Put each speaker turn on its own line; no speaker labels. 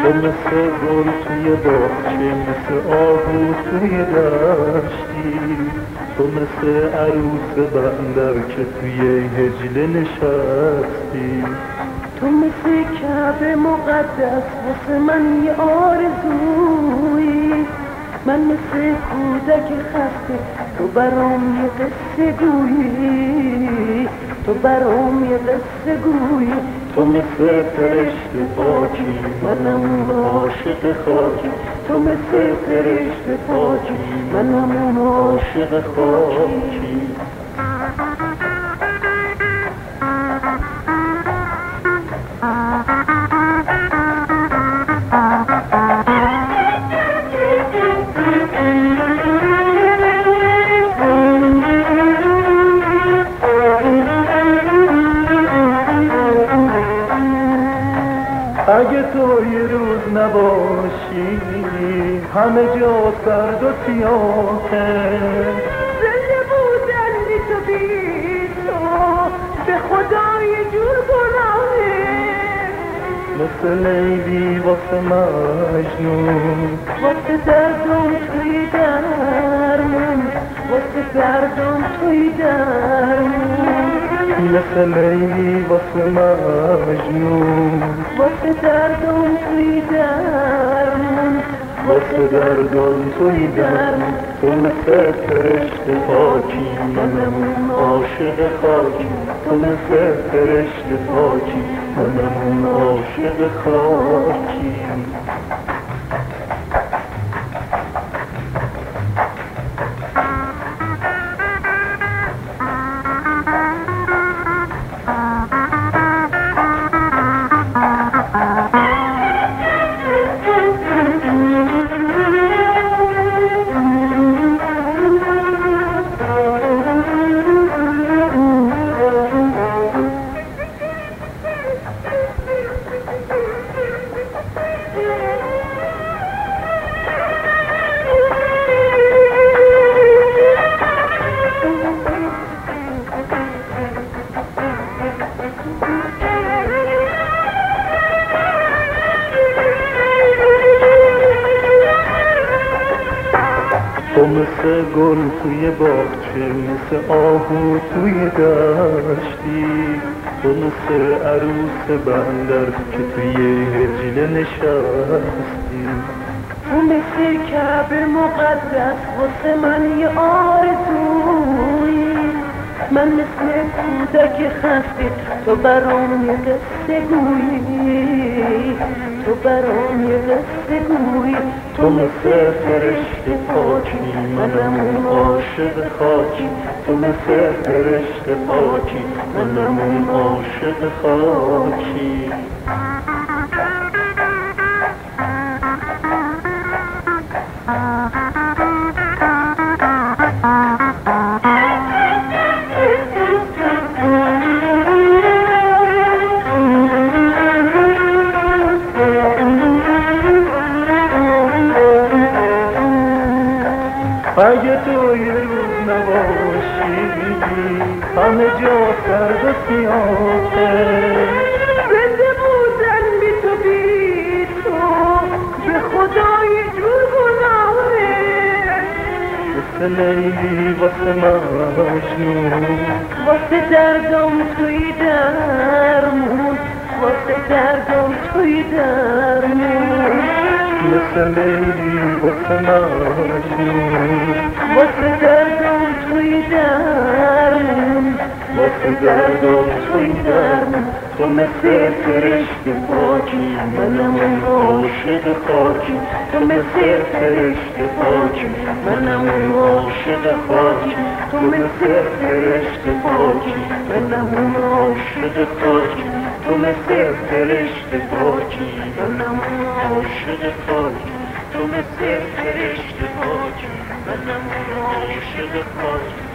تو مثل گل توی باغچه، مثل آهو توی دشتی، تو مثل عروس بندر که توی هجله نشستی.
تو مثل کعبه مقدس واسه من یه آرزویی، من مثل کودک خسته تو برام یه قصه گویی، تو برام یه قصه گویی.
تو مثل فرشته پاکی، منم عاشق خاکی، تو مثل فرشته پاکی، منم عاشق خاکی. اگه تو یه روز نباشی همه جا سرد و سیاهه،
زنده بودن بی تو بی تو به خدا یه جور گناهه.
مثل لیلی واسه مجنون،
واسه دردم توی درمون، واسه دردم توی درمون،
مثل لیلی واسه مجنون،
واسه دردم توی درمون،
واسه دردم توی درمون. تو مثل فرشته پاکی، منم عاشق خاکی، تو مثل فرشته پاکی، منم عاشق خاکی. تو مثل گل توی باغچه، مثل آهو توی دشتی، تو مثل عروس بندر که توی هجله نشستی.
تو مثل کعبه مقدس واسه من یه آرزویی، من مثل کودک خسته تو برام یه قصه گویی، تو برام یه قصه گویی.
تو مثل فرشته پاکی، منم عاشق خاکی، تو مثل فرشته پاکی، منم عاشق خاکی. اگه تو یه روز نباشی همه جا سرد و سیاهه،
زنده بودن بی تو بی تو به خدا یه جور گناهه.
مثل لیلی واسه مجنون،
واسه دردم توی درمون، واسه دردم توی درمون،
مثل لیلی واسه مجنون،
واسه دردم توی درمون،
واسه دردم توی درمون. تو مثل فرشته پاکی، منم عاشق خاکی، تو مثل فرشته پاکی، منم عاشق خاکی، تو مثل فرشته پاکی، منم عاشق خاکی، تو مثل فرشته پاکی، منم عاشق خاکی، تو مثل فرشته پاکی، منم عاشق خاکی.